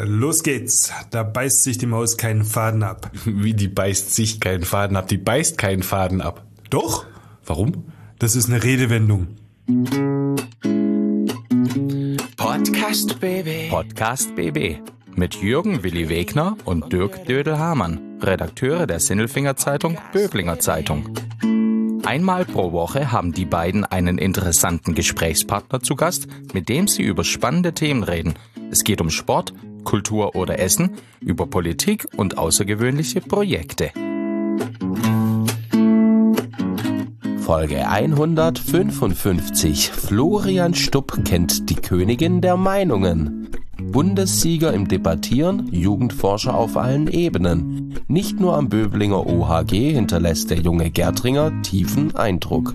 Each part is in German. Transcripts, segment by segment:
Los geht's. Da beißt sich die Maus keinen Faden ab. Wie, die beißt sich keinen Faden ab? Die beißt keinen Faden ab. Doch? Warum? Das ist eine Redewendung. Podcast BB. Podcast BB. Mit Jürgen Willi Wegner und Dirk Dödel-Hamann, Redakteure der Sinnelfinger Zeitung Böblinger Zeitung. Einmal pro Woche haben die beiden einen interessanten Gesprächspartner zu Gast, mit dem sie über spannende Themen reden. Es geht um Sport, Kultur oder Essen, über Politik und außergewöhnliche Projekte. Folge 155. Florian Stupp kennt die Königin der Meinungen. Bundessieger im Debattieren, Jugendforscher auf allen Ebenen. Nicht nur am Böblinger OHG hinterlässt der junge Gärtringer tiefen Eindruck.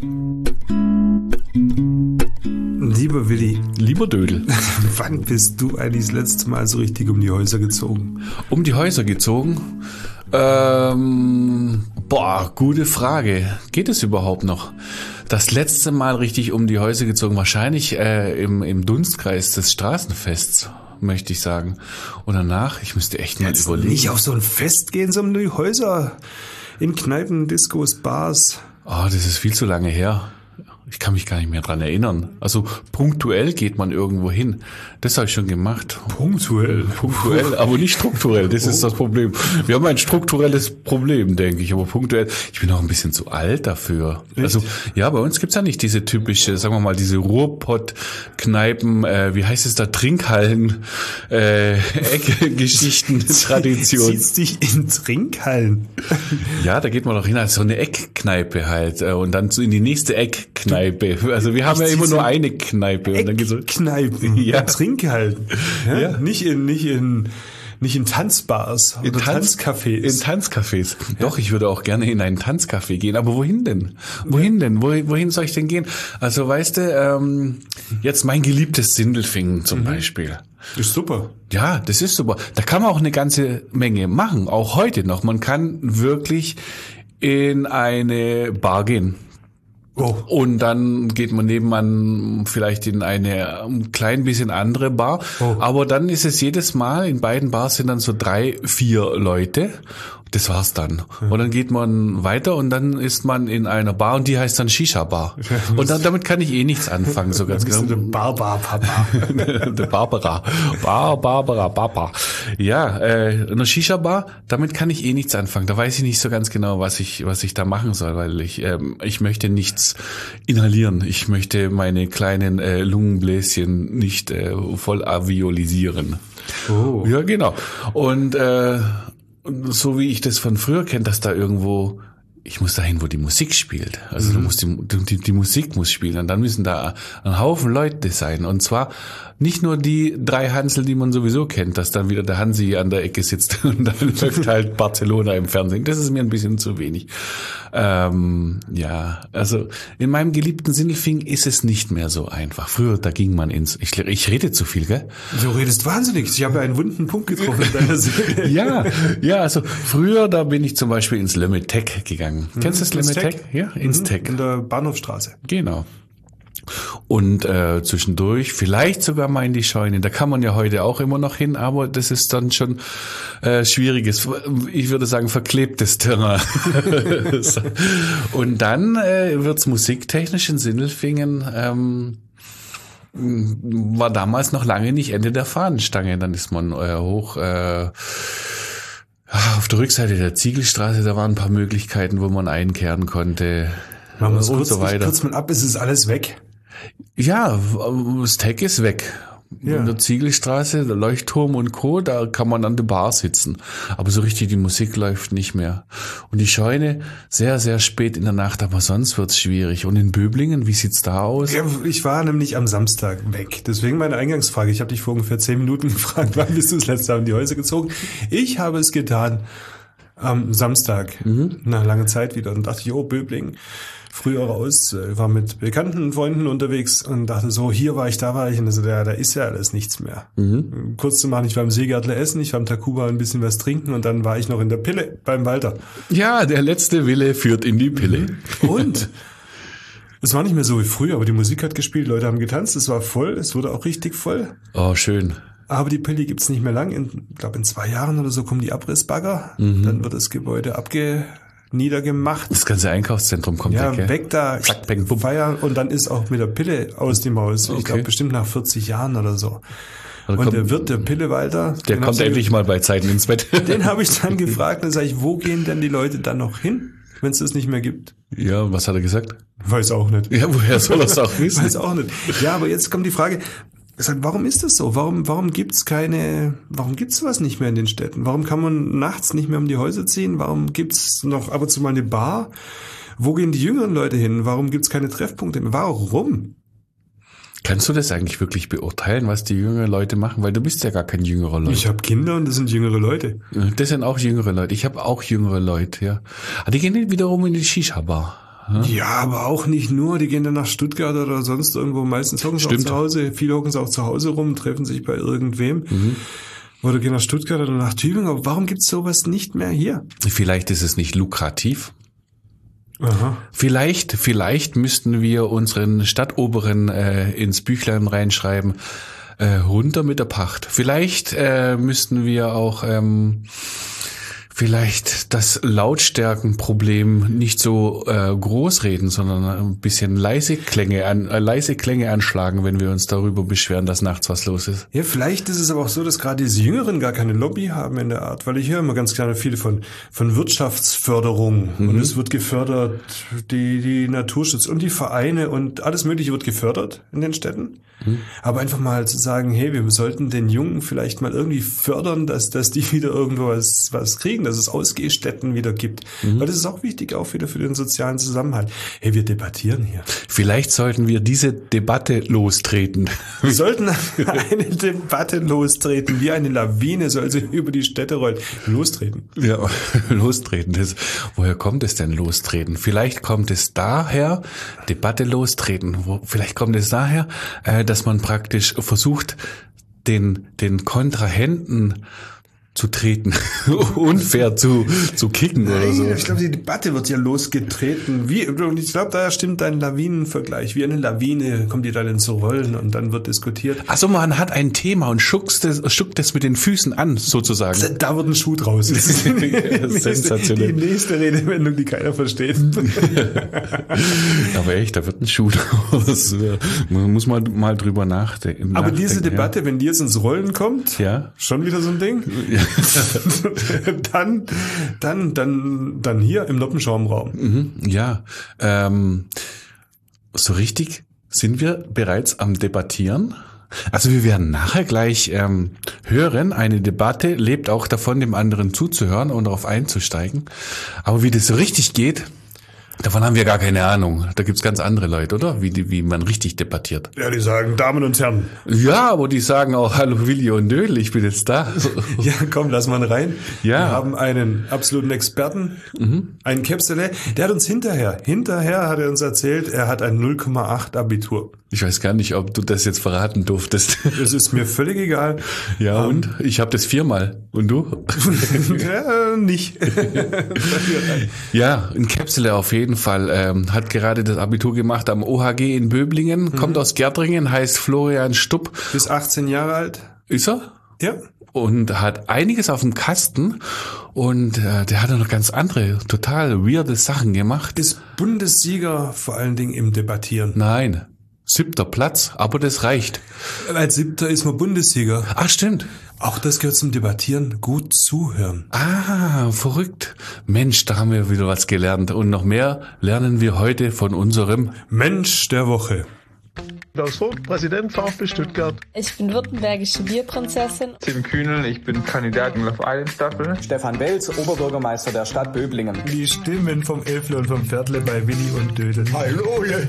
Lieber Willi. Lieber Dödel. Wann bist du eigentlich das letzte Mal so richtig um die Häuser gezogen? Um die Häuser gezogen? Gute Frage. Geht es überhaupt noch? Das letzte Mal richtig um die Häuser gezogen, wahrscheinlich im Dunstkreis des Straßenfests, möchte ich sagen. Und danach, ich müsste echt mal überlegen. Nicht auf so ein Fest gehen, sondern um die Häuser. In Kneipen, Diskos, Bars. Das ist viel zu lange her. Ich kann mich gar nicht mehr dran erinnern. Also punktuell geht man irgendwo hin. Das habe ich schon gemacht. Punktuell, aber nicht strukturell. Das ist das Problem. Wir haben ein strukturelles Problem, denke ich, aber punktuell. Ich bin auch ein bisschen zu alt dafür. Echt? Also ja, bei uns gibt's ja nicht diese typische, sagen wir mal, diese Ruhrpott-Kneipen, wie heißt es da, Trinkhallen, Eckgeschichten, Tradition. Ziehst dich in Trinkhallen? Ja, da geht man doch hin als so eine Eckkneipe halt und dann so in die nächste Eckkneipe. Also wir haben ja immer nur eine Kneipe. Und dann geht's so. Kneipen. Ja. Trinkhallen. Ja? Nicht in Tanzbars oder Tanzcafés. In Tanzcafés. Ja. Doch, ich würde auch gerne in einen Tanzcafé gehen. Aber wohin denn? Wohin soll ich denn gehen? Also weißt du, jetzt mein geliebtes Sindelfingen zum Beispiel. Das ist super. Ja, das ist super. Da kann man auch eine ganze Menge machen. Auch heute noch. Man kann wirklich in eine Bar gehen. Oh. Und dann geht man nebenan vielleicht in eine ein klein bisschen andere Bar. Oh. Aber dann ist es jedes Mal, in beiden Bars sind dann so 3, 4 Leute. Das war's dann. Und dann geht man weiter und dann ist man in einer Bar und die heißt dann Shisha-Bar. Und dann damit kann ich nichts anfangen, so ganz genau. Der Barbara-Papa. Der Barbara Papa. Ja, eine Shisha-Bar, damit kann ich nichts anfangen. Da weiß ich nicht so ganz genau, was ich da machen soll, weil ich möchte nichts inhalieren. Ich möchte meine kleinen Lungenbläschen nicht voll alveolisieren. Oh. Ja, genau. Und so wie ich das von früher kenne, dass da irgendwo, ich muss dahin, wo die Musik spielt. Also du musst die Musik muss spielen und dann müssen da ein Haufen Leute sein. Und zwar nicht nur die 3 Hansel, die man sowieso kennt, dass dann wieder der Hansi an der Ecke sitzt und dann läuft halt Barcelona im Fernsehen. Das ist mir ein bisschen zu wenig. Ja, also in meinem geliebten Sindelfingen ist es nicht mehr so einfach. Früher, da ging man ich rede zu viel, gell? Du redest wahnsinnig. Ich habe einen wunden Punkt getroffen in deiner Seele. Ja, also früher, da bin ich zum Beispiel ins Lemetec gegangen. Kennst du das Lemetec? Ja, ins Tech. In der Bahnhofstraße. Genau. Und zwischendurch vielleicht sogar mal in die Scheune. Da kann man ja heute auch immer noch hin, aber das ist dann schon schwieriges, ich würde sagen verklebtes Terrain. Und dann wird's musiktechnisch in Sindelfingen war damals noch lange nicht Ende der Fahnenstange. Dann ist man hoch auf der Rückseite der Ziegelstraße, da waren ein paar Möglichkeiten, wo man einkehren konnte. Machen wir es und so weiter. Kurz mal ab, ist es alles weg? Ja, das Tech ist weg. Ja. In der Ziegelstraße, der Leuchtturm und Co., da kann man an der Bar sitzen. Aber so richtig die Musik läuft nicht mehr. Und die Scheune sehr, sehr spät in der Nacht, aber sonst wird's schwierig. Und in Böblingen, wie sieht's da aus? Ja, ich war nämlich am Samstag weg. Deswegen meine Eingangsfrage. Ich habe dich vor ungefähr 10 Minuten gefragt, wann bist du das letzte Mal in die Häuser gezogen? Ich habe es getan am Samstag, nach langer Zeit wieder. Und dachte ich, Böblingen. Früher raus, war mit bekannten Freunden unterwegs und dachte so, hier war ich, da war ich und so, da ist ja alles nichts mehr. Kurz zu machen, ich war im Seegärtler essen, ich war im Takuba ein bisschen was trinken und dann war ich noch in der Pille beim Walter. Ja, der letzte Wille führt in die Pille. Und es war nicht mehr so wie früher, aber die Musik hat gespielt, Leute haben getanzt, es war voll, es wurde auch richtig voll. Oh, schön. Aber die Pille gibt's nicht mehr lang. Ich glaube, in 2 Jahren oder so kommen die Abrissbagger. Dann wird das Gebäude niedergemacht. Das ganze Einkaufszentrum kommt weg da, Zack, bang, bumm. Feiern und dann ist auch mit der Pille aus dem Haus. Ich glaube, bestimmt nach 40 Jahren oder so. Und der Wirt, der Pillewalter, der kommt endlich mal bei Zeiten ins Bett. Den habe ich dann gefragt, dann sage ich, wo gehen denn die Leute dann noch hin, wenn es das nicht mehr gibt? Ja, und was hat er gesagt? Weiß auch nicht. Ja, woher soll er es auch wissen? Weiß auch nicht. Ja, aber jetzt kommt die Frage, warum ist das so? Warum gibt's sowas nicht mehr in den Städten? Warum kann man nachts nicht mehr um die Häuser ziehen? Warum gibt's noch ab und zu mal eine Bar? Wo gehen die jüngeren Leute hin? Warum gibt's keine Treffpunkte mehr? Warum? Kannst du das eigentlich wirklich beurteilen, was die jüngeren Leute machen? Weil du bist ja gar kein jüngerer Leute. Ich habe Kinder und das sind jüngere Leute. Das sind auch jüngere Leute. Ich habe auch jüngere Leute, ja. Aber die gehen nicht wiederum in die Shisha-Bar. Ja, aber auch nicht nur. Die gehen dann nach Stuttgart oder sonst irgendwo. Meistens hocken sie auch zu Hause. Viele hocken sie auch zu Hause rum, treffen sich bei irgendwem. Oder gehen nach Stuttgart oder nach Tübingen. Aber warum gibt's sowas nicht mehr hier? Vielleicht ist es nicht lukrativ. Aha. Vielleicht müssten wir unseren Stadtoberen ins Büchlein reinschreiben, runter mit der Pacht. Vielleicht müssten wir auch vielleicht das Lautstärkenproblem nicht so groß reden, sondern ein bisschen leise Klänge anschlagen, wenn wir uns darüber beschweren, dass nachts was los ist. Ja, vielleicht ist es aber auch so, dass gerade diese Jüngeren gar keine Lobby haben in der Art, weil ich höre immer ganz gerne viel von Wirtschaftsförderung und es wird gefördert, die Naturschutz und die Vereine und alles Mögliche wird gefördert in den Städten. Aber einfach mal zu sagen, hey, wir sollten den Jungen vielleicht mal irgendwie fördern, dass die wieder irgendwo was kriegen, dass es Ausgehstätten wieder gibt. Weil das ist auch wichtig, auch wieder für den sozialen Zusammenhalt. Hey, wir debattieren hier. Vielleicht sollten wir diese Debatte lostreten. Wir sollten eine Debatte lostreten, wie eine Lawine soll sie über die Städte rollen. Lostreten. Ja, lostreten. Woher kommt es denn lostreten? Vielleicht kommt es daher, Debatte lostreten. Vielleicht kommt es daher, dass man praktisch versucht, den Kontrahenten zu treten, unfair zu kicken. Nein, oder so. Ich glaube, die Debatte wird ja losgetreten. Und ich glaube, da stimmt dein Lawinenvergleich. Wie eine Lawine kommt die dann ins Rollen und dann wird diskutiert. Also man hat ein Thema und schuckt es mit den Füßen an, sozusagen. Da wird ein Schuh draus. Sensationell. Die nächste Redewendung, die keiner versteht. Aber echt, da wird ein Schuh draus. Man muss mal drüber nachdenken. Aber diese Debatte, wenn die jetzt ins Rollen kommt, schon wieder so ein Ding, dann hier im Noppenschaumraum. Ja, so richtig sind wir bereits am Debattieren. Also wir werden nachher gleich hören, eine Debatte lebt auch davon, dem anderen zuzuhören und darauf einzusteigen. Aber wie das so richtig geht, davon haben wir gar keine Ahnung. Da gibt's ganz andere Leute, oder? Wie man richtig debattiert. Ja, die sagen, Damen und Herren. Ja, aber die sagen auch, hallo Willi und Dödel, ich bin jetzt da. Ja, komm, lass mal rein. Ja. Wir haben einen absoluten Experten, einen Käpsele. Der hat uns hinterher hat er uns erzählt, er hat ein 0,8 Abitur. Ich weiß gar nicht, ob du das jetzt verraten durftest. Es ist mir völlig egal. Ja, und? Ich habe das 4-mal. Und du? Ja, nicht. Ja, ein Käpsele auf jeden Fall. Hat gerade das Abitur gemacht am OHG in Böblingen. Kommt aus Gärtringen, heißt Florian Stupp. Bis 18 Jahre alt. Ist er? Ja. Und hat einiges auf dem Kasten. Und der hat noch ganz andere, total weirde Sachen gemacht. Ist Bundessieger vor allen Dingen im Debattieren. Nein. 7. Platz, aber das reicht. Als 7. ist man Bundessieger. Ach, stimmt. Auch das gehört zum Debattieren. Gut zuhören. Ah, verrückt. Mensch, da haben wir wieder was gelernt. Und noch mehr lernen wir heute von unserem Mensch der Woche. Klaus Vogt, Präsident VfB Stuttgart. Ich bin württembergische Bierprinzessin. Tim Kühnel, ich bin Kandidat in Love Island Staffel. Stefan Welz, Oberbürgermeister der Stadt Böblingen. Die Stimmen vom Elfle und vom Pferdle bei Willi und Dödel. Hallo, yeah.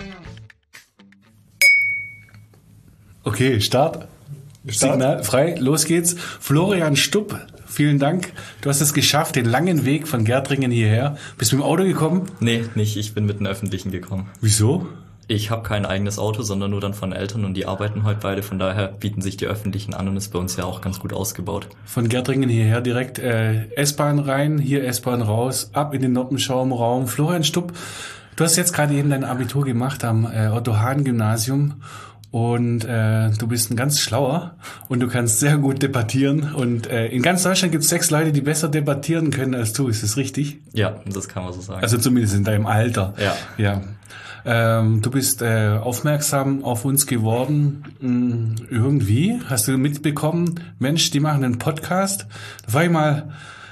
Okay, Start. Signal frei, los geht's. Florian Stupp, vielen Dank. Du hast es geschafft, den langen Weg von Gärtringen hierher. Bist du mit dem Auto gekommen? Nee, nicht. Ich bin mit dem Öffentlichen gekommen. Wieso? Ich habe kein eigenes Auto, sondern nur dann von Eltern und die arbeiten heute beide. Von daher bieten sich die Öffentlichen an und ist bei uns ja auch ganz gut ausgebaut. Von Gärtringen hierher direkt S-Bahn rein, hier S-Bahn raus, ab in den Noppenschaumraum. Florian Stupp, du hast jetzt gerade eben dein Abitur gemacht am Otto-Hahn-Gymnasium. Und du bist ein ganz schlauer und du kannst sehr gut debattieren. Und in ganz Deutschland gibt es 6 Leute, die besser debattieren können als du. Ist das richtig? Ja, das kann man so sagen. Also zumindest in deinem Alter. Ja. Du bist aufmerksam auf uns geworden. Irgendwie hast du mitbekommen, Mensch, die machen einen Podcast. Da frage ich mal,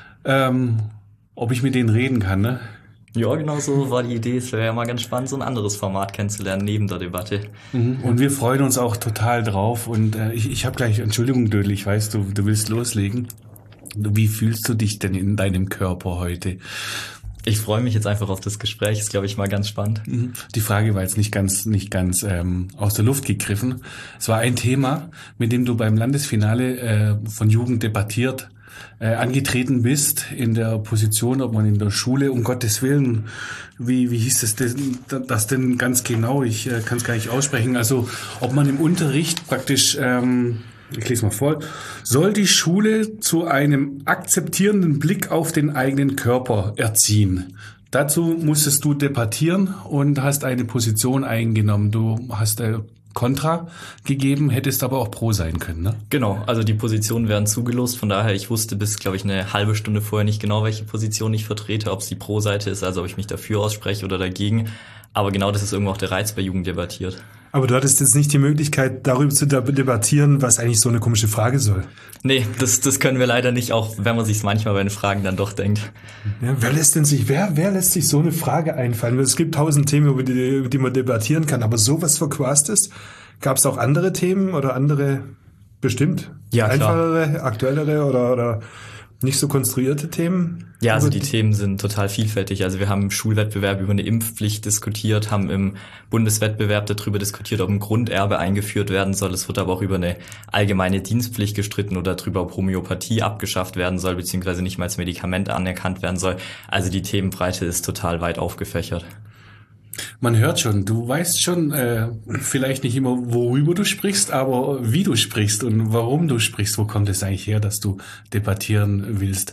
ob ich mit denen reden kann, ne? Ja, genau so war die Idee. Es wäre ja mal ganz spannend, so ein anderes Format kennenzulernen neben der Debatte. Und wir freuen uns auch total drauf. Und ich habe gleich, Entschuldigung, Dödel, ich weiß, du willst loslegen. Wie fühlst du dich denn in deinem Körper heute? Ich freue mich jetzt einfach auf das Gespräch. Ist, glaube ich, mal ganz spannend. Die Frage war jetzt nicht ganz aus der Luft gegriffen. Es war ein Thema, mit dem du beim Landesfinale von Jugend debattiert angetreten bist, in der Position, ob man in der Schule, um Gottes Willen, wie hieß das denn ganz genau? Ich kann es gar nicht aussprechen. Also, ob man im Unterricht praktisch, ich lese mal vor, soll die Schule zu einem akzeptierenden Blick auf den eigenen Körper erziehen. Dazu musstest du debattieren und hast eine Position eingenommen. Du hast Kontra gegeben, hättest aber auch Pro sein können, ne? Genau, also die Positionen werden zugelost, von daher, ich wusste bis, glaube ich, eine halbe Stunde vorher nicht genau, welche Position ich vertrete, ob es die Pro-Seite ist, also ob ich mich dafür ausspreche oder dagegen. Aber genau das ist irgendwo auch der Reiz bei Jugend debattiert. Aber du hattest jetzt nicht die Möglichkeit, darüber zu debattieren, was eigentlich so eine komische Frage soll. Nee, das können wir leider nicht, auch wenn man sich manchmal bei den Fragen dann doch denkt. Ja, wer lässt sich so eine Frage einfallen? Es gibt 1000 Themen, über die man debattieren kann, aber sowas Verquastes? Gab es auch andere Themen oder andere bestimmt? Ja, einfachere, aktuellere oder nicht so konstruierte Themen? Ja, also die Themen sind total vielfältig. Also wir haben im Schulwettbewerb über eine Impfpflicht diskutiert, haben im Bundeswettbewerb darüber diskutiert, ob ein Grunderbe eingeführt werden soll. Es wird aber auch über eine allgemeine Dienstpflicht gestritten oder darüber, ob Homöopathie abgeschafft werden soll, beziehungsweise nicht mal als Medikament anerkannt werden soll. Also die Themenbreite ist total weit aufgefächert. Man hört schon, du weißt schon vielleicht nicht immer, worüber du sprichst, aber wie du sprichst und warum du sprichst. Wo kommt es eigentlich her, dass du debattieren willst?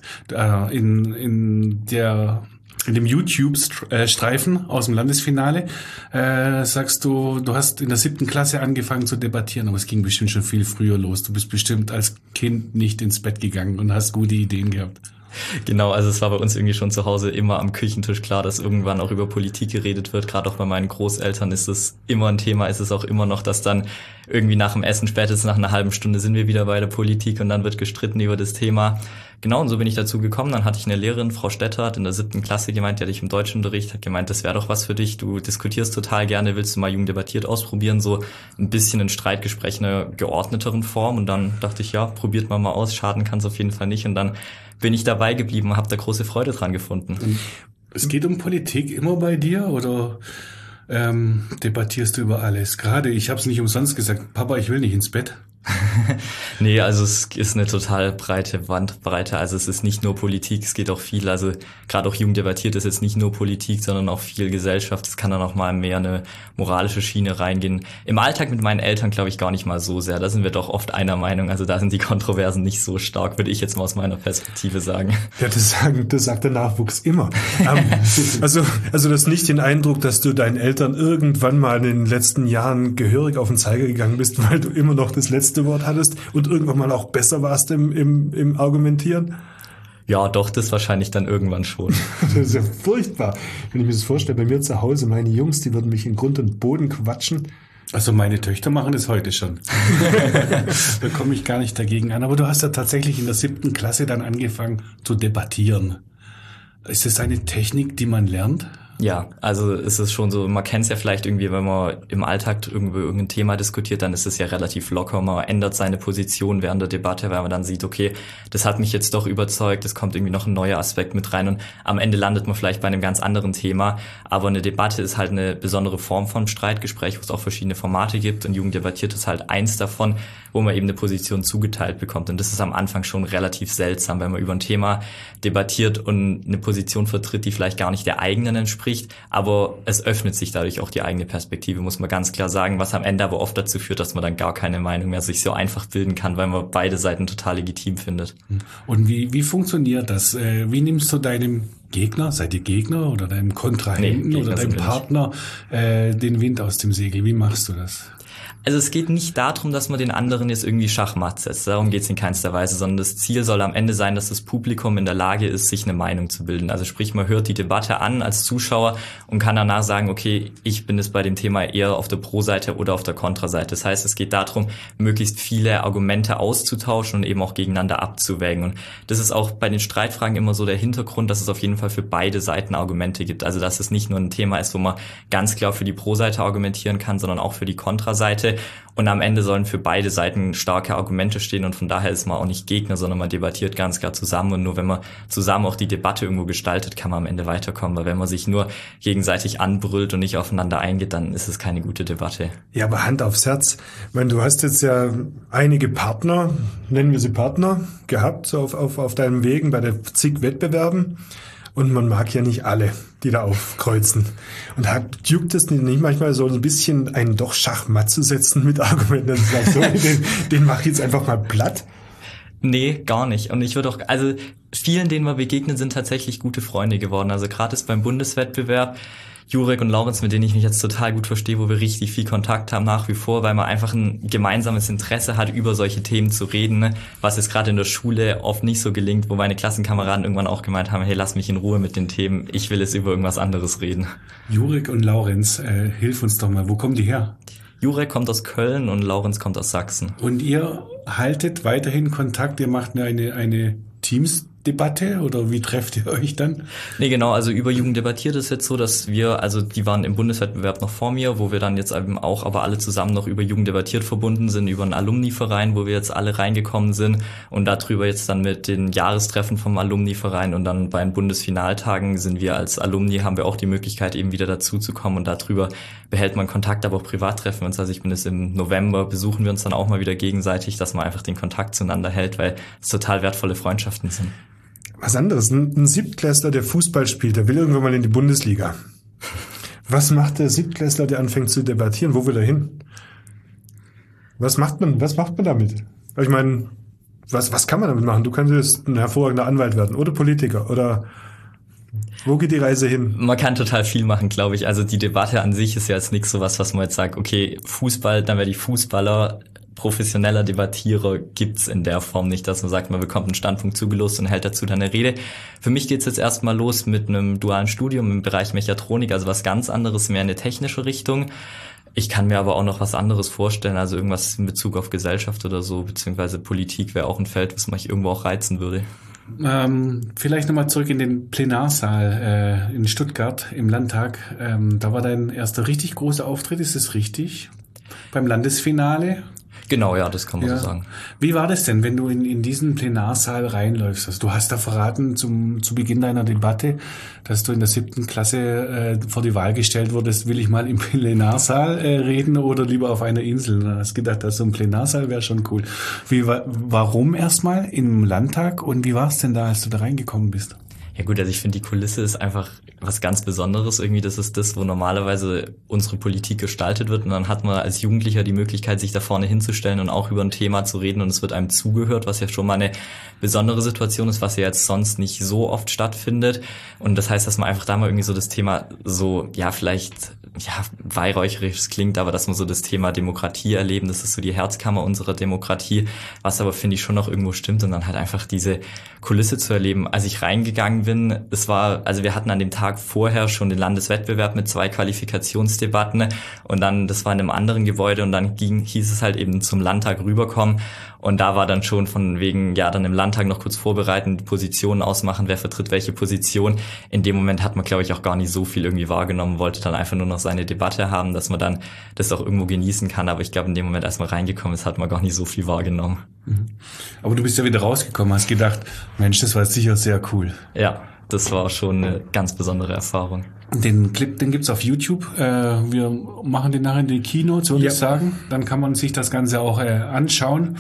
In dem YouTube-Streifen aus dem Landesfinale sagst du, du hast in der 7. Klasse angefangen zu debattieren, aber es ging bestimmt schon viel früher los. Du bist bestimmt als Kind nicht ins Bett gegangen und hast gute Ideen gehabt. Genau, also es war bei uns irgendwie schon zu Hause immer am Küchentisch klar, dass irgendwann auch über Politik geredet wird. Gerade auch bei meinen Großeltern ist es immer ein Thema, ist es auch immer noch, dass dann irgendwie nach dem Essen, spätestens nach einer halben Stunde sind wir wieder bei der Politik und dann wird gestritten über das Thema. Genau, und so bin ich dazu gekommen. Dann hatte ich eine Lehrerin, Frau Stetter, hat in der 7. Klasse gemeint, die hatte ich im Deutschunterricht, hat gemeint, das wäre doch was für dich, du diskutierst total gerne, willst du mal Jugend debattiert ausprobieren, so ein bisschen ein Streitgespräch in einer geordneteren Form. Und dann dachte ich, ja, probiert mal aus, schaden kann es auf jeden Fall nicht. Und dann bin ich dabei geblieben und habe da große Freude dran gefunden. Es geht um Politik immer bei dir oder debattierst du über alles? Gerade, ich habe es nicht umsonst gesagt, Papa, ich will nicht ins Bett. Nee, also es ist eine total breite Bandbreite. Also es ist nicht nur Politik, es geht auch viel. Also gerade auch Jugend debattiert ist jetzt nicht nur Politik, sondern auch viel Gesellschaft. Es kann dann auch mal mehr eine moralische Schiene reingehen. Im Alltag mit meinen Eltern glaube ich gar nicht mal so sehr. Da sind wir doch oft einer Meinung. Also da sind die Kontroversen nicht so stark, würde ich jetzt mal aus meiner Perspektive sagen. Ja, das sagt der Nachwuchs immer. Also du hast nicht den Eindruck, dass du deinen Eltern irgendwann mal in den letzten Jahren gehörig auf den Zeiger gegangen bist, weil du immer noch das letzte Wort hattest und irgendwann mal auch besser warst im Argumentieren? Ja, doch, das wahrscheinlich dann irgendwann schon. Das ist ja furchtbar. Wenn ich mir das vorstelle, bei mir zu Hause, meine Jungs, die würden mich in Grund und Boden quatschen. Also meine Töchter machen das heute schon. Da komme ich gar nicht dagegen an. Aber du hast ja tatsächlich in der 7. Klasse dann angefangen zu debattieren. Ist das eine Technik, die man lernt? Ja, also es ist schon so, man kennt es ja vielleicht irgendwie, wenn man im Alltag irgendein Thema diskutiert, dann ist es ja relativ locker, man ändert seine Position während der Debatte, weil man dann sieht, okay, das hat mich jetzt doch überzeugt, es kommt irgendwie noch ein neuer Aspekt mit rein und am Ende landet man vielleicht bei einem ganz anderen Thema, aber eine Debatte ist halt eine besondere Form von Streitgespräch, wo es auch verschiedene Formate gibt und Jugend debattiert ist halt eins davon, wo man eben eine Position zugeteilt bekommt und das ist am Anfang schon relativ seltsam, wenn man über ein Thema debattiert und eine Position vertritt, die vielleicht gar nicht der eigenen entspricht, aber es öffnet sich dadurch auch die eigene Perspektive, muss man ganz klar sagen, was am Ende aber oft dazu führt, dass man dann gar keine Meinung mehr sich so einfach bilden kann, weil man beide Seiten total legitim findet. Und wie funktioniert das? Wie nimmst du deinem Gegner, seid ihr Gegner oder deinem Kontrahenten oder deinem Partner den Wind aus dem Segel? Wie machst du das? Also es geht nicht darum, dass man den anderen jetzt irgendwie Schachmatt setzt. Darum geht es in keinster Weise, sondern das Ziel soll am Ende sein, dass das Publikum in der Lage ist, sich eine Meinung zu bilden. Also sprich, man hört die Debatte an als Zuschauer und kann danach sagen, okay, ich bin jetzt bei dem Thema eher auf der Pro-Seite oder auf der Kontra-Seite. Das heißt, es geht darum, möglichst viele Argumente auszutauschen und eben auch gegeneinander abzuwägen. Und das ist auch bei den Streitfragen immer so der Hintergrund, dass es auf jeden Fall für beide Seiten Argumente gibt. Also dass es nicht nur ein Thema ist, wo man ganz klar für die Pro-Seite argumentieren kann, sondern auch für die Kontra-Seite. Und am Ende sollen für beide Seiten starke Argumente stehen und von daher ist man auch nicht Gegner, sondern man debattiert ganz klar zusammen und nur wenn man zusammen auch die Debatte irgendwo gestaltet, kann man am Ende weiterkommen, weil wenn man sich nur gegenseitig anbrüllt und nicht aufeinander eingeht, dann ist es keine gute Debatte. Ja, aber Hand aufs Herz. Ich meine, du hast jetzt ja einige Partner, nennen wir sie Partner, gehabt, so auf deinem Wegen bei den zig Wettbewerben. Und man mag ja nicht alle, die da aufkreuzen. Und juckt es nicht manchmal so ein bisschen einen doch Schachmatt zu setzen mit Argumenten, dass du sagst, so, den mach ich jetzt einfach mal platt? Nee, gar nicht. Und ich würde auch, also vielen, denen wir begegnen, sind tatsächlich gute Freunde geworden. Also gerade ist beim Bundeswettbewerb Jurek und Laurenz, mit denen ich mich jetzt total gut verstehe, wo wir richtig viel Kontakt haben nach wie vor, weil man einfach ein gemeinsames Interesse hat, über solche Themen zu reden, ne? Was jetzt gerade in der Schule oft nicht so gelingt, wo meine Klassenkameraden irgendwann auch gemeint haben, hey, lass mich in Ruhe mit den Themen, ich will jetzt über irgendwas anderes reden. Jurek und Laurenz, hilf uns doch mal, wo kommen die her? Jurek kommt aus Köln und Laurenz kommt aus Sachsen. Und ihr haltet weiterhin Kontakt, ihr macht eine Teams-Debatte oder wie trefft ihr euch dann? Nee, genau, also über Jugend debattiert ist jetzt so, dass wir, also die waren im Bundeswettbewerb noch vor mir, wo wir dann jetzt eben auch aber alle zusammen noch über Jugend debattiert verbunden sind, über einen Alumni-Verein, wo wir jetzt alle reingekommen sind und darüber jetzt dann mit den Jahrestreffen vom Alumni-Verein und dann bei den Bundesfinaltagen sind wir als Alumni, haben wir auch die Möglichkeit eben wieder dazu zu kommen und darüber behält man Kontakt, aber auch privat treffen wir uns, also ich bin jetzt im November, besuchen wir uns dann auch mal wieder gegenseitig, dass man einfach den Kontakt zueinander hält, weil es total wertvolle Freundschaften sind. Was anderes, ein Siebtklässler, der Fußball spielt, der will irgendwann mal in die Bundesliga. Was macht der Siebtklässler, der anfängt zu debattieren? Wo will er hin? Was macht man damit? Ich meine, was kann man damit machen? Du kannst jetzt ein hervorragender Anwalt werden oder Politiker oder wo geht die Reise hin? Man kann total viel machen, glaube ich. Also die Debatte an sich ist ja jetzt nichts sowas, was man jetzt sagt, okay, Fußball, dann wäre die Fußballer, professioneller Debattierer gibt's in der Form nicht, dass man sagt, man bekommt einen Standpunkt zugelost und hält dazu dann eine Rede. Für mich geht's jetzt erstmal los mit einem dualen Studium im Bereich Mechatronik, also was ganz anderes, mehr in eine technische Richtung. Ich kann mir aber auch noch was anderes vorstellen, also irgendwas in Bezug auf Gesellschaft oder so, beziehungsweise Politik wäre auch ein Feld, was mich irgendwo auch reizen würde. Vielleicht nochmal zurück in den Plenarsaal in Stuttgart im Landtag. Da war dein erster richtig großer Auftritt, ist das richtig? Beim Landesfinale? Genau, ja, das kann man so sagen. Wie war das denn, wenn du in diesen Plenarsaal reinläufst? Also du hast da verraten zu Beginn deiner Debatte, dass du in der 7. Klasse vor die Wahl gestellt wurdest, will ich mal im Plenarsaal reden oder lieber auf einer Insel? Und dann hast du gedacht, so ein Plenarsaal wäre schon cool. Warum erstmal im Landtag und wie war es denn da, als du da reingekommen bist? Ja gut, also ich finde, die Kulisse ist einfach was ganz Besonderes irgendwie. Das ist das, wo normalerweise unsere Politik gestaltet wird. Und dann hat man als Jugendlicher die Möglichkeit, sich da vorne hinzustellen und auch über ein Thema zu reden. Und es wird einem zugehört, was ja schon mal eine besondere Situation ist, was ja jetzt sonst nicht so oft stattfindet. Und das heißt, dass man einfach da mal irgendwie so das Thema so, ja, vielleicht, ja, weihräucherisch klingt, aber dass man so das Thema Demokratie erleben, das ist so die Herzkammer unserer Demokratie, was aber, finde ich, schon noch irgendwo stimmt. Und dann halt einfach diese Kulisse zu erleben. Als ich reingegangen bin, also wir hatten an dem Tag vorher schon den Landeswettbewerb mit 2 Qualifikationsdebatten und dann, das war in einem anderen Gebäude und dann hieß es halt eben zum Landtag rüberkommen und da war dann schon von wegen, ja, dann im Landtag noch kurz vorbereiten, Positionen ausmachen, wer vertritt welche Position. In dem Moment hat man, glaube ich, auch gar nicht so viel irgendwie wahrgenommen, wollte dann einfach nur noch seine Debatte haben, dass man dann das auch irgendwo genießen kann, aber ich glaube, in dem Moment, als man reingekommen ist, hat man gar nicht so viel wahrgenommen. Aber du bist ja wieder rausgekommen, hast gedacht, Mensch, das war sicher sehr cool. Ja, das war schon eine ganz besondere Erfahrung. Den Clip, den gibt's auf YouTube. Wir machen den nachher in die Keynote, soll ich sagen. Dann kann man sich das Ganze auch anschauen.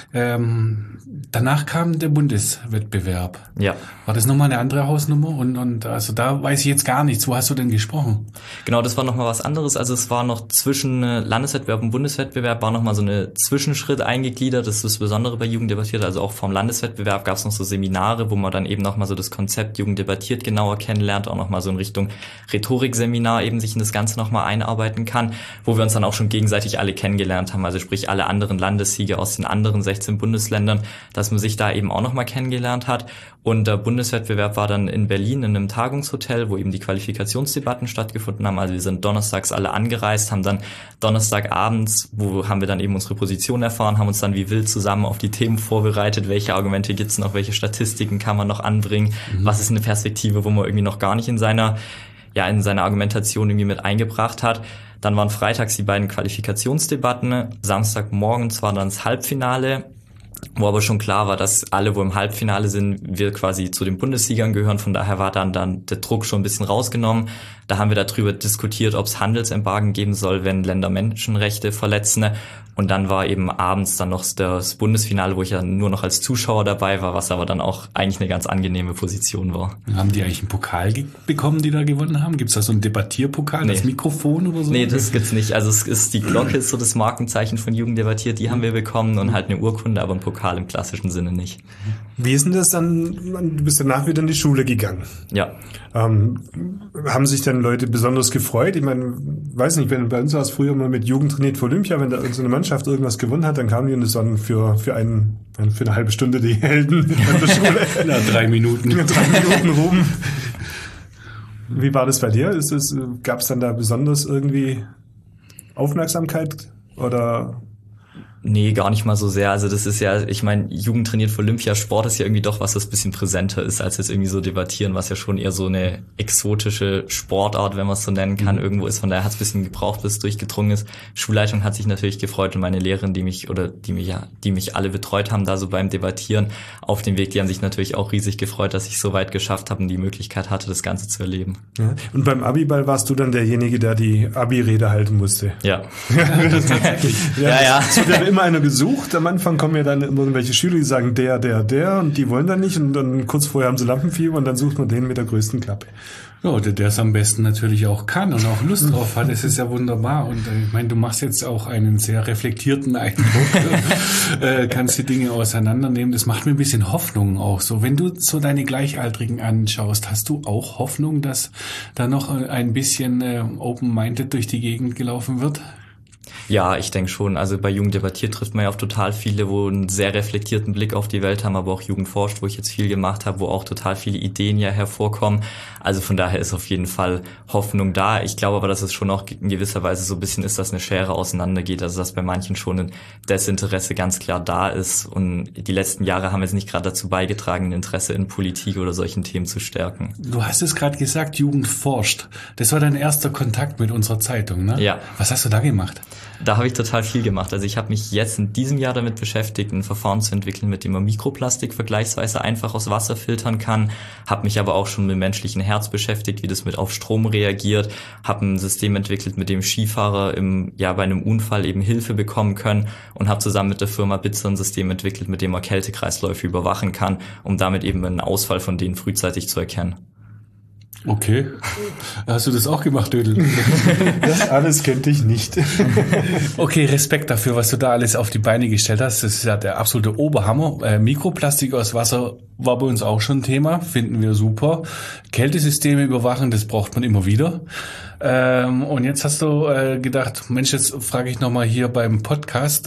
Danach kam der Bundeswettbewerb. Ja. War das nochmal eine andere Hausnummer? Und also da weiß ich jetzt gar nichts. Wo hast du denn gesprochen? Genau, das war nochmal was anderes. Also es war noch zwischen Landeswettbewerb und Bundeswettbewerb war nochmal so eine Zwischenschritt eingegliedert. Das ist das Besondere bei Jugend debattiert. Also auch vom Landeswettbewerb gab es noch so Seminare, wo man dann eben nochmal so das Konzept Jugend debattiert genauer kennenlernt. Auch nochmal so in Richtung Rhetorikseminar eben sich in das Ganze nochmal einarbeiten kann, wo wir uns dann auch schon gegenseitig alle kennengelernt haben, also sprich alle anderen Landessieger aus den anderen 16 Bundesländern, dass man sich da eben auch nochmal kennengelernt hat. Und der Bundeswettbewerb war dann in Berlin in einem Tagungshotel, wo eben die Qualifikationsdebatten stattgefunden haben. Also wir sind donnerstags alle angereist, haben dann Donnerstagabends, wo haben wir dann eben unsere Position erfahren, haben uns dann wie wild zusammen auf die Themen vorbereitet, welche Argumente gibt's noch, welche Statistiken kann man noch anbringen, was ist eine Perspektive, wo man irgendwie noch gar nicht in seiner Argumentation irgendwie mit eingebracht hat. Dann waren freitags die beiden Qualifikationsdebatten, Samstagmorgens war dann das Halbfinale, wo aber schon klar war, dass alle, wo im Halbfinale sind, wir quasi zu den Bundessiegern gehören. Von daher war dann der Druck schon ein bisschen rausgenommen. Da haben wir darüber diskutiert, ob es Handelsembargen geben soll, wenn Länder Menschenrechte verletzen. Und dann war eben abends dann noch das Bundesfinale, wo ich ja nur noch als Zuschauer dabei war, was aber dann auch eigentlich eine ganz angenehme Position war. Haben die eigentlich einen Pokal bekommen, die da gewonnen haben? Gibt's da so einen Debattierpokal, das Mikrofon oder so? Nee, das gibt's nicht. Also es ist die Glocke, ist so das Markenzeichen von Jugend debattiert, die haben wir bekommen und halt eine Urkunde, aber einen Pokal im klassischen Sinne nicht. Wie ist denn das dann? Du bist danach wieder in die Schule gegangen. Ja. Haben sich dann Leute besonders gefreut? Ich meine, weiß nicht, wenn bei uns war es früher mal mit Jugend trainiert für Olympia, wenn da irgendeine Mannschaft irgendwas gewonnen hat, dann kamen die und es waren für eine halbe Stunde die Helden an der Schule. Na, 3 Minuten. 3 Minuten rum. Wie war das bei dir? Gab es dann da besonders irgendwie Aufmerksamkeit oder? Nee, gar nicht mal so sehr. Also das ist ja, ich meine, Jugend trainiert für Olympia, Sport ist ja irgendwie doch was, das ein bisschen präsenter ist, als jetzt irgendwie so debattieren, was ja schon eher so eine exotische Sportart, wenn man es so nennen kann, irgendwo ist. Von daher hat es ein bisschen gebraucht, bis es durchgedrungen ist. Schulleitung hat sich natürlich gefreut und meine Lehrerin, die mich alle betreut haben, da so beim Debattieren auf dem Weg, die haben sich natürlich auch riesig gefreut, dass ich so weit geschafft habe und die Möglichkeit hatte, das Ganze zu erleben. Ja. Und beim Abiball warst du dann derjenige, der die Abi-Rede halten musste? Ja. Ja. Es wird ja immer einer gesucht. Am Anfang kommen ja dann irgendwelche Schüler, die sagen der und die wollen dann nicht und dann kurz vorher haben sie Lampenfieber und dann sucht man den mit der größten Klappe. Ja, der es am besten natürlich auch kann und auch Lust drauf hat. Das ist ja wunderbar. Und ich meine, du machst jetzt auch einen sehr reflektierten Eindruck, kannst die Dinge auseinandernehmen. Das macht mir ein bisschen Hoffnung auch so. Wenn du so deine Gleichaltrigen anschaust, hast du auch Hoffnung, dass da noch ein bisschen open-minded durch die Gegend gelaufen wird? Ja, ich denke schon. Also bei Jugend debattiert trifft man ja auf total viele, wo einen sehr reflektierten Blick auf die Welt haben, aber auch Jugend forscht, wo ich jetzt viel gemacht habe, wo auch total viele Ideen ja hervorkommen. Also von daher ist auf jeden Fall Hoffnung da. Ich glaube aber, dass es schon auch in gewisser Weise so ein bisschen ist, dass eine Schere auseinandergeht. Also dass bei manchen schon ein Desinteresse ganz klar da ist. Und die letzten Jahre haben jetzt nicht gerade dazu beigetragen, ein Interesse in Politik oder solchen Themen zu stärken. Du hast es gerade gesagt, Jugend forscht. Das war dein erster Kontakt mit unserer Zeitung, ne? Ja. Was hast du da gemacht? Da habe ich total viel gemacht. Also ich habe mich jetzt in diesem Jahr damit beschäftigt, ein Verfahren zu entwickeln, mit dem man Mikroplastik vergleichsweise einfach aus Wasser filtern kann. Habe mich aber auch schon mit dem menschlichen Herz beschäftigt, wie das mit auf Strom reagiert. Habe ein System entwickelt, mit dem Skifahrer bei einem Unfall eben Hilfe bekommen können und habe zusammen mit der Firma Bitzer ein System entwickelt, mit dem man Kältekreisläufe überwachen kann, um damit eben einen Ausfall von denen frühzeitig zu erkennen. Okay. Hast du das auch gemacht, Dödel? Das alles könnte ich nicht. Okay, Respekt dafür, was du da alles auf die Beine gestellt hast. Das ist ja der absolute Oberhammer. Mikroplastik aus Wasser war bei uns auch schon ein Thema. Finden wir super. Kältesysteme überwachen, das braucht man immer wieder. Und jetzt hast du gedacht, Mensch, jetzt frage ich nochmal hier beim Podcast,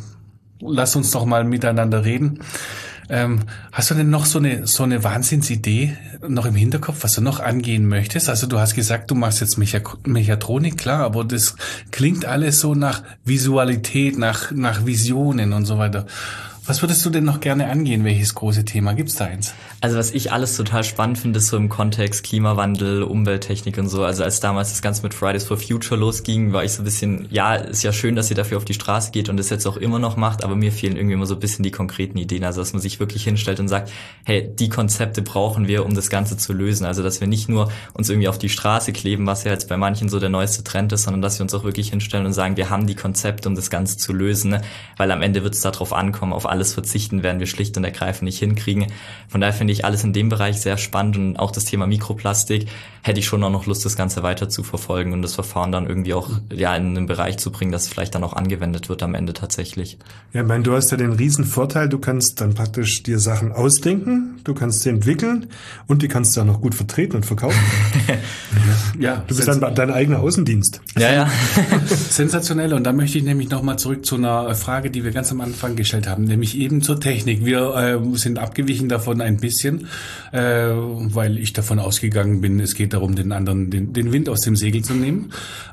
lass uns doch mal miteinander reden. Hast du denn noch so eine Wahnsinnsidee noch im Hinterkopf, was du noch angehen möchtest? Also du hast gesagt, du machst jetzt Mechatronik, klar, aber das klingt alles so nach Visualität, nach Visionen und so weiter. Was würdest du denn noch gerne angehen? Welches große Thema? Gibt's da eins? Also was ich alles total spannend finde, ist so im Kontext Klimawandel, Umwelttechnik und so. Also als damals das Ganze mit Fridays for Future losging, war ich so ein bisschen, ja, ist ja schön, dass ihr dafür auf die Straße geht und das jetzt auch immer noch macht, aber mir fehlen irgendwie immer so ein bisschen die konkreten Ideen. Also dass man sich wirklich hinstellt und sagt, hey, die Konzepte brauchen wir, um das Ganze zu lösen. Also dass wir nicht nur uns irgendwie auf die Straße kleben, was ja jetzt bei manchen so der neueste Trend ist, sondern dass wir uns auch wirklich hinstellen und sagen, wir haben die Konzepte, um das Ganze zu lösen, ne? Weil am Ende wird es darauf ankommen, auf alles verzichten werden wir schlicht und ergreifend nicht hinkriegen. Von daher finde ich alles in dem Bereich sehr spannend und auch das Thema Mikroplastik hätte ich schon auch noch Lust, das Ganze weiter zu verfolgen und das Verfahren dann irgendwie auch in einen Bereich zu bringen, dass es vielleicht dann auch angewendet wird am Ende tatsächlich. Ja, ich meine, du hast ja den riesen Vorteil, du kannst dann praktisch dir Sachen ausdenken, du kannst sie entwickeln und die kannst du dann noch gut vertreten und verkaufen. Ja, du bist dann dein eigener Außendienst. Ja. Sensationell. Und da möchte ich nämlich nochmal zurück zu einer Frage, die wir ganz am Anfang gestellt haben, nämlich eben zur Technik. Wir sind abgewichen davon ein bisschen, weil ich davon ausgegangen bin, es geht darum, den anderen den Wind aus dem Segel zu nehmen.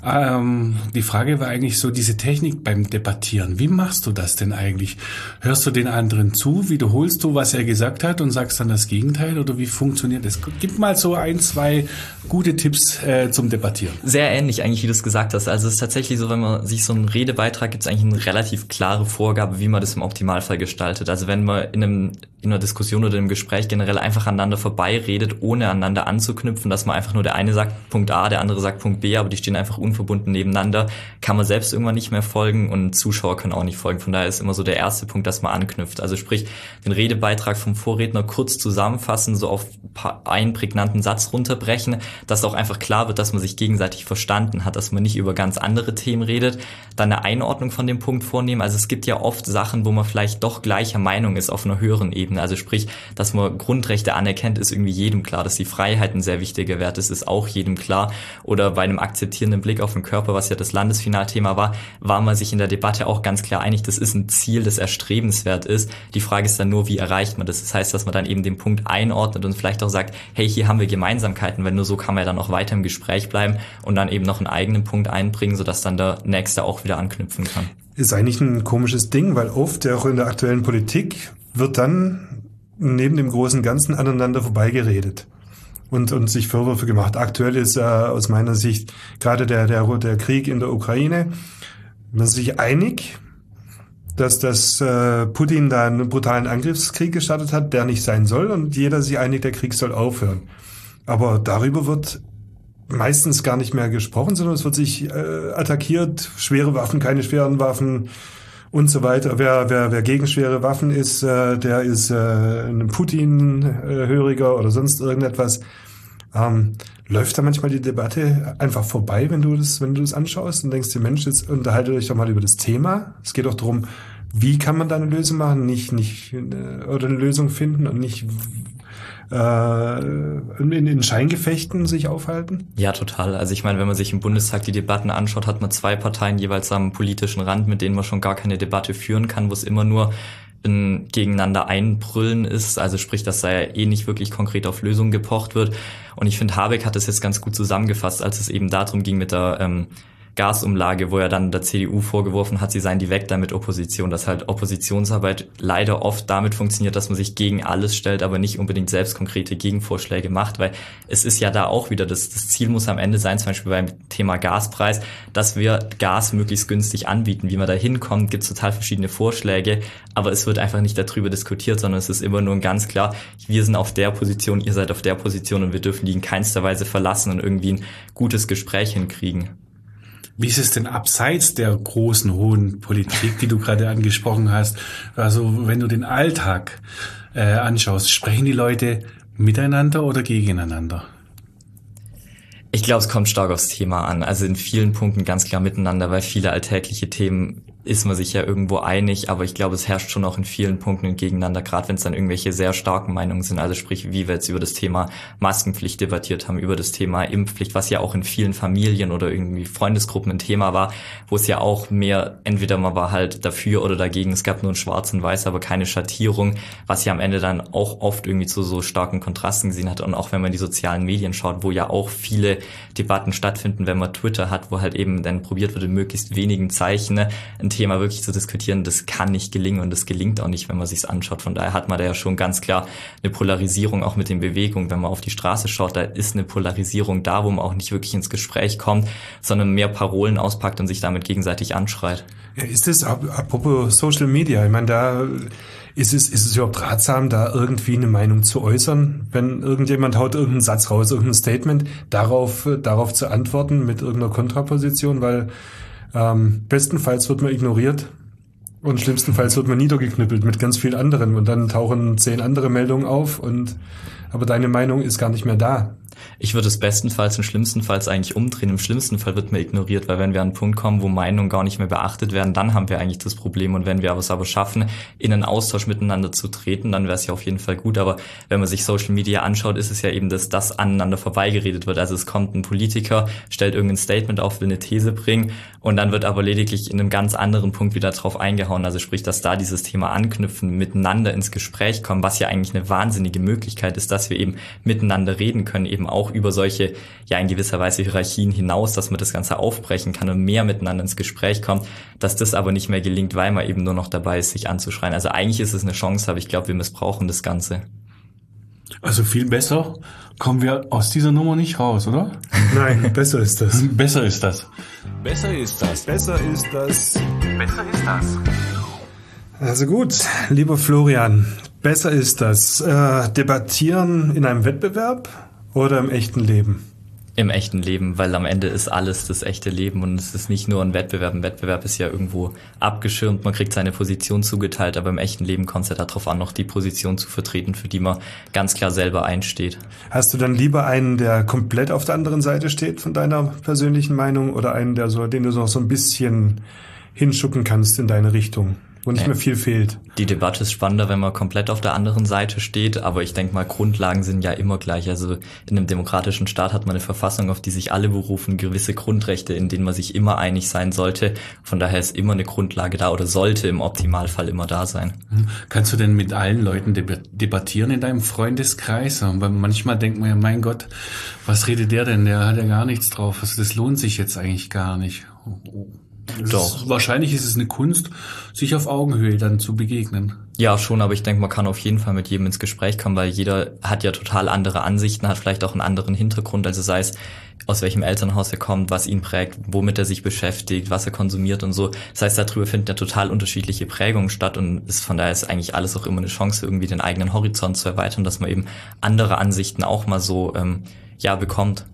Die Frage war eigentlich so, diese Technik beim Debattieren. Wie machst du das denn eigentlich? Hörst du den anderen zu? Wiederholst du, was er gesagt hat und sagst dann das Gegenteil? Oder wie funktioniert das? Gib mal so 1, 2 gute Tipps zum Debattieren. Sehr ähnlich eigentlich, wie du es gesagt hast. Also es ist tatsächlich so, wenn man sich so einen Redebeitrag, gibt es eigentlich eine relativ klare Vorgabe, wie man das im Optimalfall gestaltet. Also wenn man in einer Diskussion oder im Gespräch generell einfach aneinander vorbeiredet, ohne aneinander anzuknüpfen, dass man einfach nur der eine sagt Punkt A, der andere sagt Punkt B, aber die stehen einfach unverbunden nebeneinander, kann man selbst irgendwann nicht mehr folgen und Zuschauer können auch nicht folgen. Von daher ist immer so der erste Punkt, dass man anknüpft. Also sprich, den Redebeitrag vom Vorredner kurz zusammenfassen, so auf einen prägnanten Satz runterbrechen, dass auch einfach klar wird, dass man sich gegenseitig verstanden hat, dass man nicht über ganz andere Themen redet, dann eine Einordnung von dem Punkt vornehmen. Also es gibt ja oft Sachen, wo man vielleicht doch gleicher Meinung ist auf einer höheren Ebene. Also sprich, dass man Grundrechte anerkennt, ist irgendwie jedem klar, dass die Freiheit ein sehr wichtiger Wert ist auch jedem klar. Oder bei einem akzeptierenden Blick auf den Körper, was ja das Landesfinalthema war man sich in der Debatte auch ganz klar einig, das ist ein Ziel, das erstrebenswert ist. Die Frage ist dann nur, wie erreicht man das? Das heißt, dass man dann eben den Punkt einordnet und vielleicht auch sagt, hey, hier haben wir Gemeinsamkeiten, weil nur so kann man ja dann auch weiter im Gespräch bleiben und dann eben noch einen eigenen Punkt einbringen, sodass dann der Nächste auch wieder anknüpfen kann. Ist eigentlich ein komisches Ding, weil oft, ja auch in der aktuellen Politik, wird dann neben dem großen Ganzen aneinander vorbeigeredet und sich Vorwürfe gemacht. Aktuell ist aus meiner Sicht gerade der Krieg in der Ukraine. Man ist sich einig, dass Putin da einen brutalen Angriffskrieg gestartet hat, der nicht sein soll und jeder sich einig, der Krieg soll aufhören. Aber darüber wird meistens gar nicht mehr gesprochen, sondern es wird sich attackiert, schwere Waffen, keine schweren Waffen und so weiter. Wer gegen schwere Waffen ist, der ist ein Putin-Höriger oder sonst irgendetwas. Läuft da manchmal die Debatte einfach vorbei, wenn du das anschaust und denkst dir, Mensch, jetzt unterhaltet euch doch mal über das Thema. Es geht doch darum, wie kann man da eine Lösung machen, nicht oder eine Lösung finden und nicht in Scheingefechten sich aufhalten? Ja, total. Also ich meine, wenn man sich im Bundestag die Debatten anschaut, hat man 2 Parteien jeweils am politischen Rand, mit denen man schon gar keine Debatte führen kann, wo es immer nur ein gegeneinander einbrüllen ist, also sprich, dass da ja nicht wirklich konkret auf Lösungen gepocht wird. Und ich finde, Habeck hat das jetzt ganz gut zusammengefasst, als es eben darum ging mit der Gasumlage, wo er dann der CDU vorgeworfen hat, sie seien die Vektor mit Opposition, dass halt Oppositionsarbeit leider oft damit funktioniert, dass man sich gegen alles stellt, aber nicht unbedingt selbst konkrete Gegenvorschläge macht, weil es ist ja da auch wieder, das Ziel muss am Ende sein, zum Beispiel beim Thema Gaspreis, dass wir Gas möglichst günstig anbieten. Wie man da hinkommt, gibt es total verschiedene Vorschläge, aber es wird einfach nicht darüber diskutiert, sondern es ist immer nur ganz klar, wir sind auf der Position, ihr seid auf der Position und wir dürfen die in keinster Weise verlassen und irgendwie ein gutes Gespräch hinkriegen. Wie ist es denn abseits der großen, hohen Politik, die du gerade angesprochen hast? Also wenn du den Alltag anschaust, sprechen die Leute miteinander oder gegeneinander? Ich glaube, es kommt stark aufs Thema an. Also in vielen Punkten ganz klar miteinander, weil viele alltägliche Themen ist man sich ja irgendwo einig, aber ich glaube, es herrscht schon auch in vielen Punkten gegeneinander, gerade wenn es dann irgendwelche sehr starken Meinungen sind, also sprich, wie wir jetzt über das Thema Maskenpflicht debattiert haben, über das Thema Impfpflicht, was ja auch in vielen Familien oder irgendwie Freundesgruppen ein Thema war, wo es ja auch mehr, entweder man war halt dafür oder dagegen, es gab nur ein Schwarz und Weiß, aber keine Schattierung, was ja am Ende dann auch oft irgendwie zu so starken Kontrasten gesehen hat. Und auch wenn man die sozialen Medien schaut, wo ja auch viele Debatten stattfinden, wenn man Twitter hat, wo halt eben dann probiert wird, in möglichst wenigen Zeichen ein Thema wirklich zu diskutieren, das kann nicht gelingen und das gelingt auch nicht, wenn man sich's anschaut. Von daher hat man da ja schon ganz klar eine Polarisierung auch mit den Bewegungen. Wenn man auf die Straße schaut, da ist eine Polarisierung da, wo man auch nicht wirklich ins Gespräch kommt, sondern mehr Parolen auspackt und sich damit gegenseitig anschreit. Ja, ist es, apropos Social Media, ich meine, da ist es überhaupt ratsam, da irgendwie eine Meinung zu äußern, wenn irgendjemand haut irgendeinen Satz raus, irgendein Statement, darauf zu antworten mit irgendeiner Kontraposition, weil bestenfalls wird man ignoriert Und schlimmstenfalls wird man niedergeknüppelt mit ganz vielen anderen und dann tauchen 10 andere Meldungen auf aber deine Meinung ist gar nicht mehr da. Ich würde es bestenfalls und schlimmstenfalls eigentlich umdrehen. Im schlimmsten Fall wird man ignoriert, weil wenn wir an einen Punkt kommen, wo Meinungen gar nicht mehr beachtet werden, dann haben wir eigentlich das Problem. Und wenn wir es aber schaffen, in einen Austausch miteinander zu treten, dann wäre es ja auf jeden Fall gut. Aber wenn man sich Social Media anschaut, ist es ja eben, dass das aneinander vorbeigeredet wird. Also es kommt ein Politiker, stellt irgendein Statement auf, will eine These bringen und dann wird aber lediglich in einem ganz anderen Punkt wieder drauf eingehauen. Also sprich, dass da dieses Thema anknüpfen, miteinander ins Gespräch kommen, was ja eigentlich eine wahnsinnige Möglichkeit ist, dass wir eben miteinander reden können, eben auch über solche, ja in gewisser Weise Hierarchien hinaus, dass man das Ganze aufbrechen kann und mehr miteinander ins Gespräch kommt, dass das aber nicht mehr gelingt, weil man eben nur noch dabei ist, sich anzuschreien. Also eigentlich ist es eine Chance, aber ich glaube, wir missbrauchen das Ganze. Also viel besser kommen wir aus dieser Nummer nicht raus, oder? Nein, besser ist das. Besser ist das. Besser ist das. Besser ist das. Besser ist das. Also gut, lieber Florian, besser ist das. Debattieren in einem Wettbewerb oder im echten Leben? Im echten Leben, weil am Ende ist alles das echte Leben und es ist nicht nur ein Wettbewerb. Ein Wettbewerb ist ja irgendwo abgeschirmt, man kriegt seine Position zugeteilt, aber im echten Leben kommt es ja darauf an, noch die Position zu vertreten, für die man ganz klar selber einsteht. Hast du dann lieber einen, der komplett auf der anderen Seite steht von deiner persönlichen Meinung oder einen, den du noch so ein bisschen hinschuppen kannst in deine Richtung? Wo nicht mehr viel fehlt. Die Debatte ist spannender, wenn man komplett auf der anderen Seite steht, aber ich denke mal, Grundlagen sind ja immer gleich. Also in einem demokratischen Staat hat man eine Verfassung, auf die sich alle berufen, gewisse Grundrechte, in denen man sich immer einig sein sollte. Von daher ist immer eine Grundlage da oder sollte im Optimalfall immer da sein. Kannst du denn mit allen Leuten debattieren in deinem Freundeskreis? Weil manchmal denkt man ja, mein Gott, was redet der denn? Der hat ja gar nichts drauf. Also das lohnt sich jetzt eigentlich gar nicht. Doch. Wahrscheinlich ist es eine Kunst, sich auf Augenhöhe dann zu begegnen. Ja, schon, aber ich denke, man kann auf jeden Fall mit jedem ins Gespräch kommen, weil jeder hat ja total andere Ansichten, hat vielleicht auch einen anderen Hintergrund, also sei es aus welchem Elternhaus er kommt, was ihn prägt, womit er sich beschäftigt, was er konsumiert und so. Das heißt, darüber finden ja total unterschiedliche Prägungen statt und von daher ist eigentlich alles auch immer eine Chance, irgendwie den eigenen Horizont zu erweitern, dass man eben andere Ansichten auch mal so bekommt.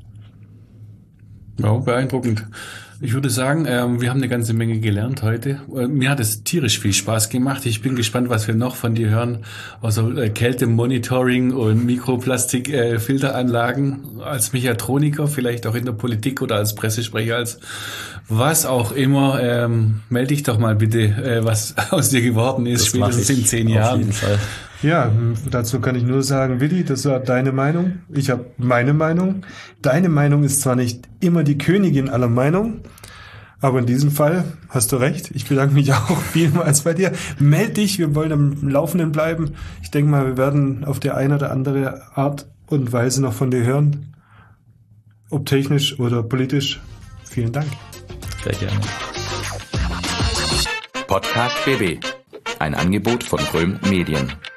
Ja, beeindruckend. Ich würde sagen, wir haben eine ganze Menge gelernt heute. Mir hat es tierisch viel Spaß gemacht. Ich bin gespannt, was wir noch von dir hören. Also Kältemonitoring und Mikroplastik-Filteranlagen als Mechatroniker, vielleicht auch in der Politik oder als Pressesprecher, als was auch immer. Melde dich doch mal bitte, was aus dir geworden ist, das spätestens in 10 Jahren. Auf jeden Fall. Ja, dazu kann ich nur sagen, Willi, das war deine Meinung. Ich habe meine Meinung. Deine Meinung ist zwar nicht immer die Königin aller Meinungen, aber in diesem Fall hast du recht. Ich bedanke mich auch vielmals bei dir. Meld dich, wir wollen am Laufenden bleiben. Ich denke mal, wir werden auf der eine oder andere Art und Weise noch von dir hören. Ob technisch oder politisch. Vielen Dank. Sehr gerne. Podcast BB. Ein Angebot von Röhm Medien.